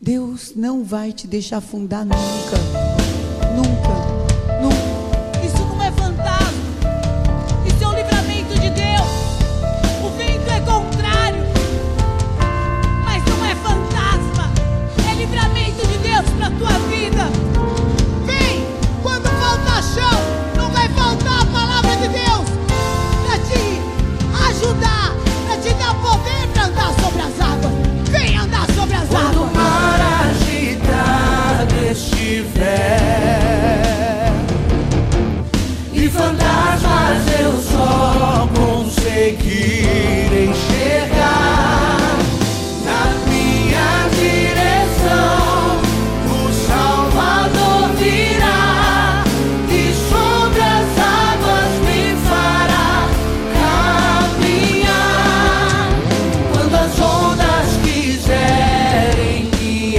Deus não vai te deixar afundar nunca. Nunca, nunca. Isso não é fantasma. Isso é o livramento de Deus. O vento é contrário, mas não é fantasma. É livramento de Deus para a tua vida. Vem, quando faltar chão, não vai faltar a palavra de Deus para te ajudar, para te dar poder para andar sobre as águas. Vem andar sobre as águas. Quando o mar agitado estiver e fantasmas eu só conseguir enxergar, na minha direção o Salvador virá e sobre as águas me fará caminhar. Quando as ondas quiserem me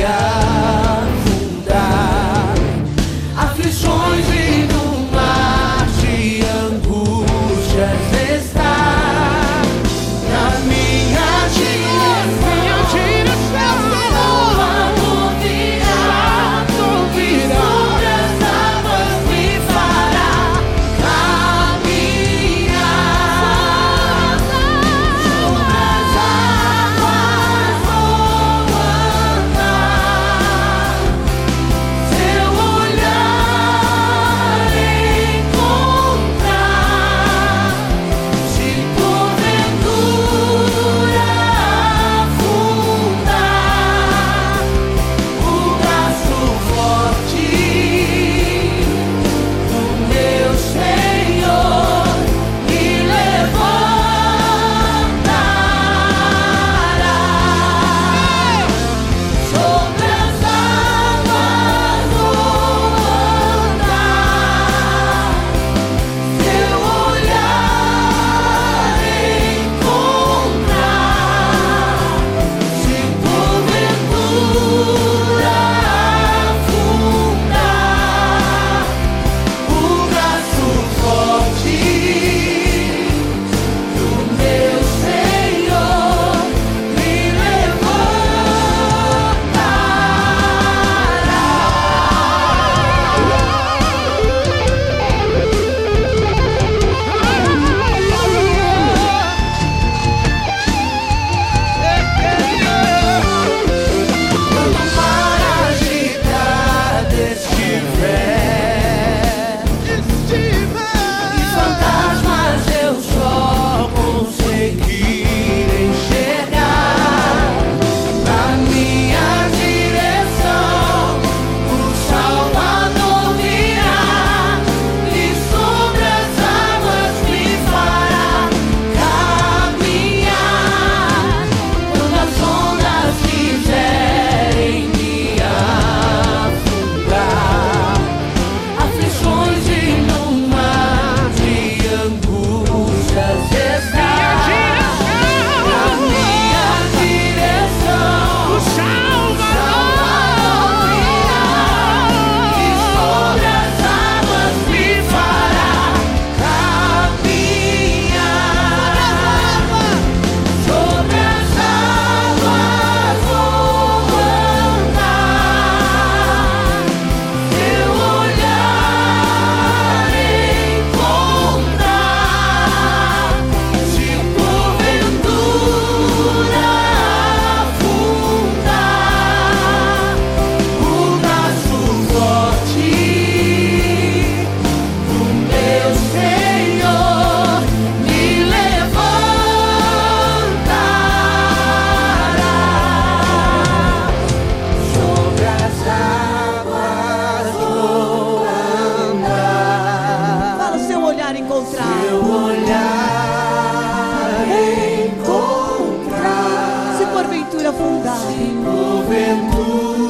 afundar, aflições e no mar de angústias está, na minha direção Salvador virá e sobre as águas me fará caminhar. Sobre as águas vou andar, seu olhar encontrar, se porventura afundar, o braço forte do meu Senhor me levantará. Sobre as águas vou andar, seu olhar encontrar, se porventura afundar, o braço forte do meu Senhor me Quando o mar agitado estiver e fantasmas eu só conseguir enxergar, na minha direção o Salvador virá e sobre as águas me fará caminhar. Quando as ondas quiserem me afundar, aflições e no mar de angústias está, na minha direção o Salvador virá e sobre as águas me fará caminhar. Sobre as águas vou andar, seu olhar encontrar, se porventura afundar, o braço forte do meu Senhor me levantará. Sobre as águas vou andar, Fala o seu olhar encontrar. seu olhar encontrar, Se porventura afundar, porventura